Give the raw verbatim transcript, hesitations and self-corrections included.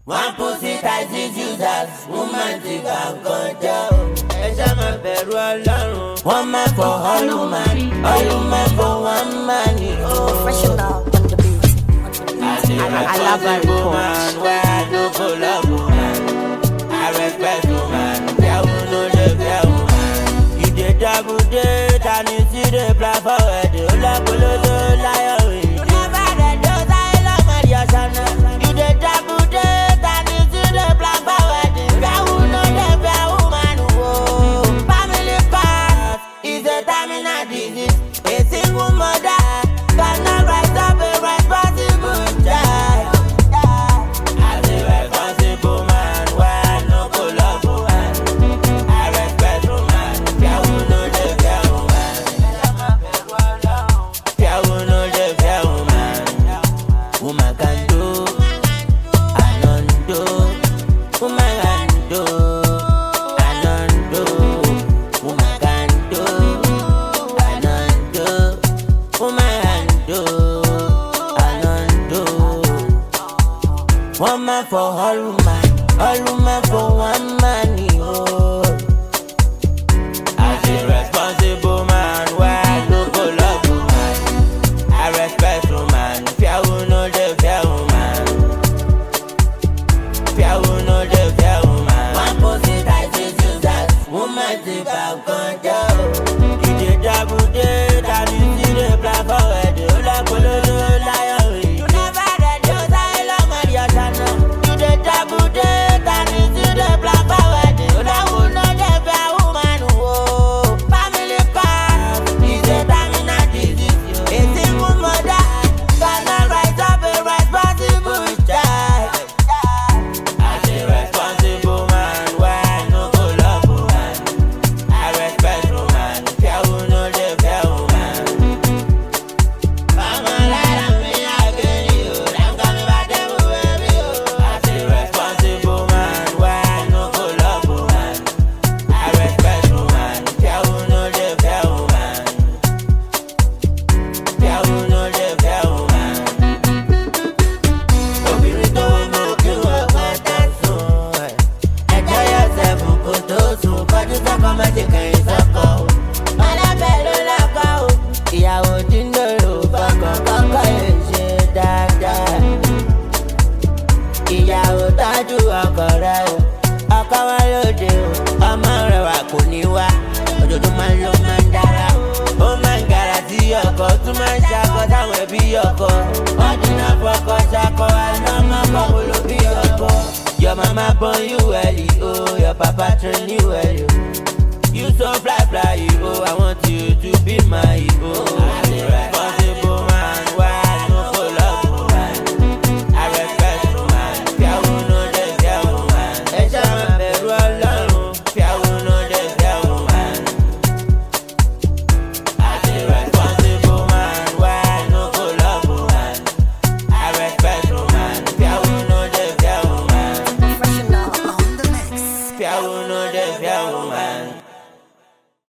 One pussy ties his users, woman to can control. Ẹja máa bẹ̀rù Ọlọ́run. One man for all woman, all woman for one man. Professional on the beat. I love a woman, where I do for love woman. I respect woman, yeah we know the fair woman. You dey double date and you see the plan forward. You love below the liar. You never read those I love my dear son. You dey double date and you see the plan forward. Yeah we know the fair woman. Whoa, family path is a terminal disease. A single mother cannot rise up a responsible child. As a responsible man, why no go love woman? I respect woman, yeah we know the fair woman. Yeah we know the fair woman. Woman can do, I don't do. Woman can do, I don't do. Woman can do, I don't do. Woman can do, I don't do. One man for all woman, all woman for one man. Oh. As a responsible man, why I no go love woman? I respect woman, fair will know the fair woman. Fair will know the fair woman. One pussy ties his users, woman to can control. You dey double date and you see the plan forward. You like Pololo liar. You never read those I love my dear son. You dey double date and you see the plan forward. You like who know the fair woman. Whoa, family path is a terminal disease. A single mother cannot rise up a responsible child. As a responsible man, why I no go love woman? I respect woman, fair will know the fair woman. Mama lie me again, you. Them coming back, them baby, you. As a responsible man, why I no go love woman? I respect woman, fair will know the fair woman. Fair will know the fair woman. Obìnrin tó mú kí wọ́n pátá sùn. Ẹjọ́ yourself kò tó sùn. Kọjú sọ́kọ má ṣe kẹ̀yìn sọ́kọ. Ọlọ́bẹ̀ ló lọ́kọ o. Ìyàwó tí ń lòrò fọkàn kọ́kọ́ lè ṣe dáadáa. Ìyàwó tọ́jú ọkọ rẹ̀ o. Ọkọ wọn lóde o. Ọmọ rẹ̀ wà kò ní wá. Ojoojúmọ́ ló máa ń dára. Ó máa ń gara sí ọkọ. Tún máa ń ṣakọ táwọn ẹbí ọkọ. Wọ́n dínà fọkọ ṣakọ. Àná ọmọ ọkọ kò ló bí ọkọ. Your mama born you well, oh. Your papa train you well, oh. You so fly fly, oh. I want you to be my